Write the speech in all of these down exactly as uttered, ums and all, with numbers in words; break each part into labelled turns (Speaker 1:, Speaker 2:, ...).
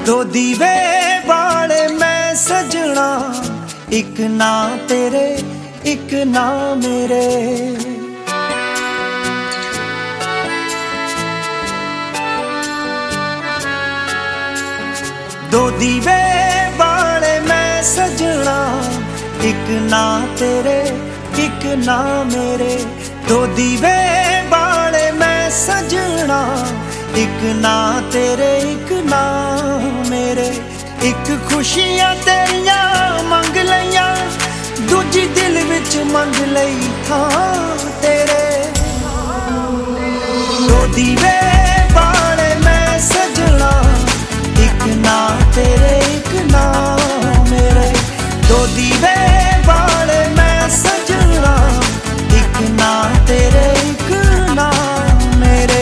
Speaker 1: दो दीवे वाले मैं सजना, एक ना तेरे एक ना मेरे। दो दीवे वाले मैं सजना, एक ना तेरे एक ना मेरे। दो दीवे वाले मैं सजना, एक ना तेरे एक ना मेरे। एक खुशियां तेरियां मंग लईयां, दूजी दिल विच मंग लई थां तेरे। दो दीवे वाले मैं सजना, एक ना तेरे एक ना मेरे। दो दीवे वाले मैं सजना, एक ना तेरे एक ना मेरे।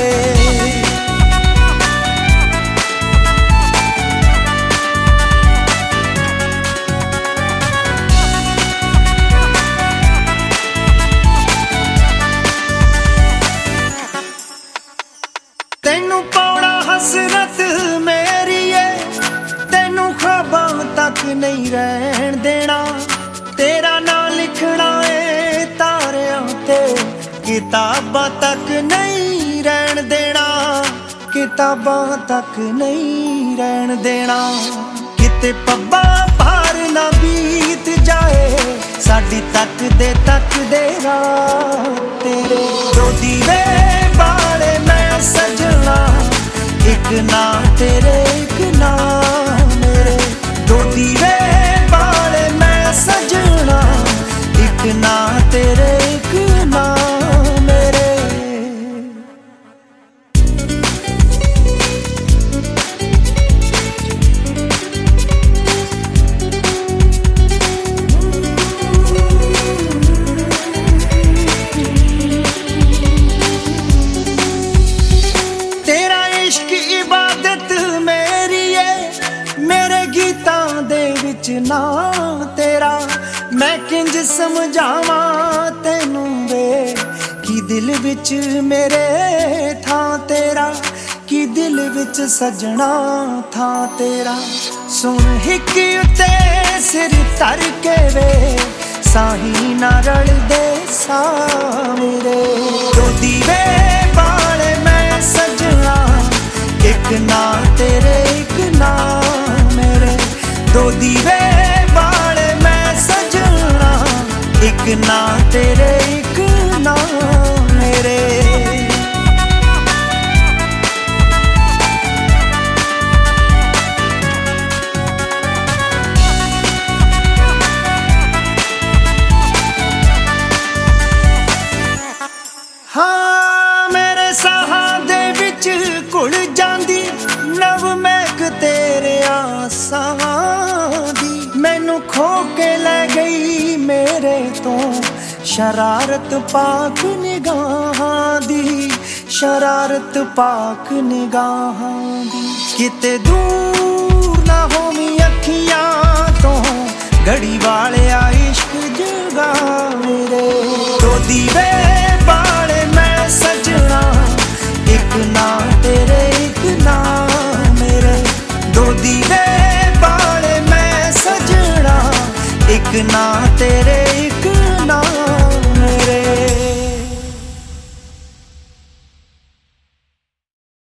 Speaker 1: तेनू पाउणा हसरत मेरी है, तेनू ख्वाबां तक नहीं रहन देना। तेरा नाम लिखना है तारियां ते, किताबां तक नहीं रहन देना। किताबां तक नहीं रहन देना। किते पब्बां पार ना बीत जाए, साडी तक दे तक दे रात तेरे। दो दीवे वाले मैं सजना, एक ना तेरे एक ना मेरे। दो दीवे वाले मैं सजना, एक ना तेरे एक ना मेरे। तेरा इश्क इबादत मेरी है, मेरे गीतां दे विच ना तेरा। मैं किंज समझावां तैनू वे, कि दिल विच मेरे थां तेरा। कि दिल विच सजना थां तेरा। सुन हिक उत्ते सिर धर के वे, साही ना रलदे सा मेरे। दो दीवे वाले मैं सजना, एक ना तेरे एक ना मेरे। दो दीवे वाले मैं सजना, एक ना तेरे एक ना मेरे। हाँ मेरे साहां दे विच घुल जांदी, नव महक तेरे आसां दी। मैनू खो के ले गई मेरे तो, शरारत पाक निगाहां दी। शरारत पाक निगाहां दी। किते दूर ना होवी अखियां तो, घड़ी वाले इश्क जगा मेरे। दो दीवे वाले मैं सजना, एक ना तेरे एक ना मेरे। दो दीवे वाले मैं सजना, एक ना तेरे